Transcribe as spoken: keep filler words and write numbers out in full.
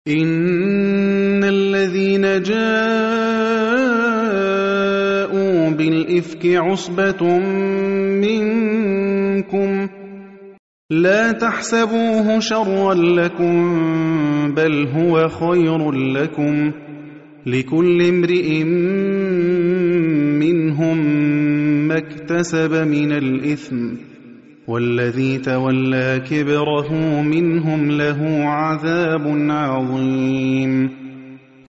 إِنَّ الَّذِينَ جَاءُوا بِالْإِفْكِ عُصْبَةٌ مِّنكُمْ لَا تَحْسَبُوهُ شَرًّا لَّكُم بَلْ هُوَ خَيْرٌ لَّكُمْ ۚ لِكُلِّ امْرِئٍ مِّنْهُم مَّا اكْتَسَبَ مِنَ الْإِثْمِ ۚ وَالَّذِي تَوَلَّىٰ كِبْرَهُ مِنْهُمْ لَهُ عَذَابٌ عَظِيمٌ